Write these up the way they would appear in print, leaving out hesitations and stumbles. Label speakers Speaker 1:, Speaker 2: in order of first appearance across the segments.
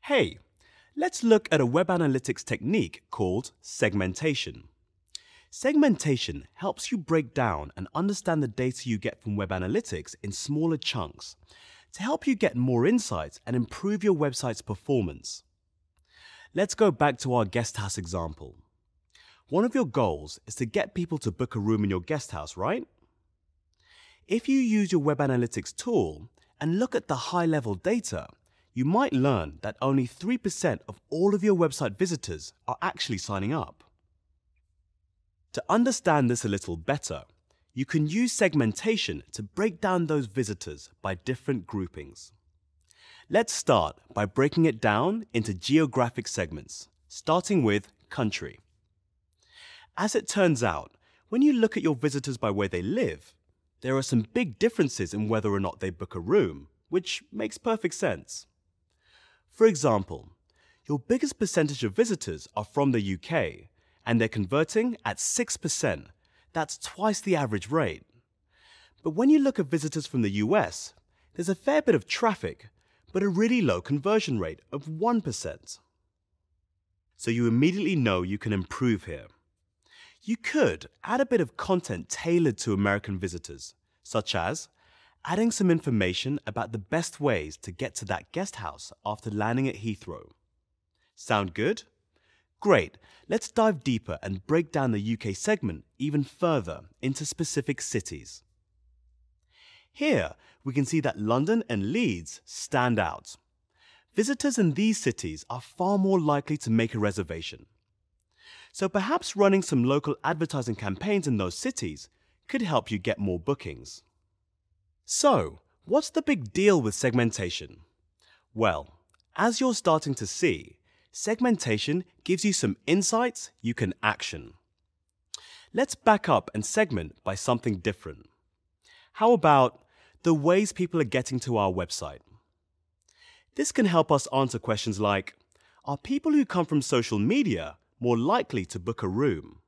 Speaker 1: Hey, let's look at a web analytics technique called segmentation. Segmentation helps you break down and understand the data you get from web analytics in smaller chunks to help you get more insights and improve your website's performance. Let's go back to our guest house example. One of your goals is to get people to book a room in your guest house, right? If you use your web analytics tool and look at the high-level data, you might learn that only 3% of all of your website visitors are actually signing up. To understand this a little better, you can use segmentation to break down those visitors by different groupings. Let's start by breaking it down into geographic segments, starting with country. As it turns out, when you look at your visitors by where they live, there are some big differences in whether or not they book a room, which makes perfect sense. For example, your biggest percentage of visitors are from the UK, and they're converting at 6%. That's twice the average rate. But when you look at visitors from the US, there's a fair bit of traffic, but a really low conversion rate of 1%. So you immediately know you can improve here. You could add a bit of content tailored to American visitors, such as adding some information about the best ways to get to that guest house after landing at Heathrow. Sound good? Great, let's dive deeper and break down the UK segment even further into specific cities. Here, we can see that London and Leeds stand out. Visitors in these cities are far more likely to make a reservation. So perhaps running some local advertising campaigns in those cities could help you get more bookings. So, what's the big deal with segmentation? Well, as you're starting to see, segmentation gives you some insights you can action. Let's back up and segment by something different. How about the ways people are getting to our website? This can help us answer questions like, are people who come from social media more likely to book a room?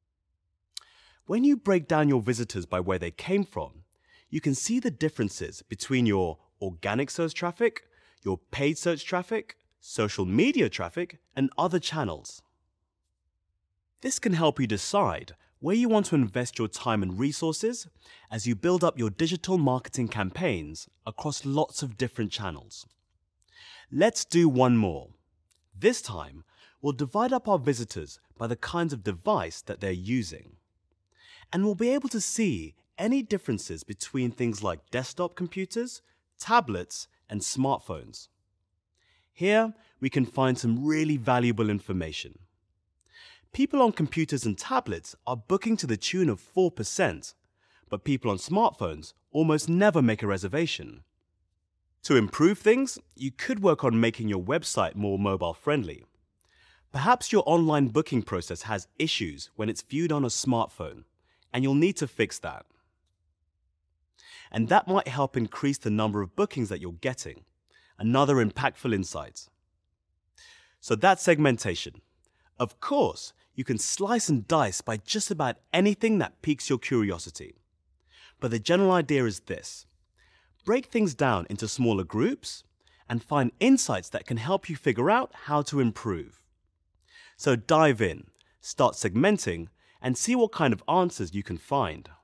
Speaker 1: When you break down your visitors by where they came from, you can see the differences between your organic search traffic, your paid search traffic, social media traffic, and other channels. This can help you decide where you want to invest your time and resources as you build up your digital marketing campaigns across lots of different channels. Let's do one more. This time, we'll divide up our visitors by the kinds of device that they're using. And we'll be able to see any differences between things like desktop computers, tablets, and smartphones. Here, we can find some really valuable information. People on computers and tablets are booking to the tune of 4%, but people on smartphones almost never make a reservation. To improve things, you could work on making your website more mobile-friendly. Perhaps your online booking process has issues when it's viewed on a smartphone, and you'll need to fix that. And that might help increase the number of bookings that you're getting. Another impactful insight. So that's segmentation. Of course, you can slice and dice by just about anything that piques your curiosity. But the general idea is this: break things down into smaller groups and find insights that can help you figure out how to improve. So dive in, start segmenting, and see what kind of answers you can find.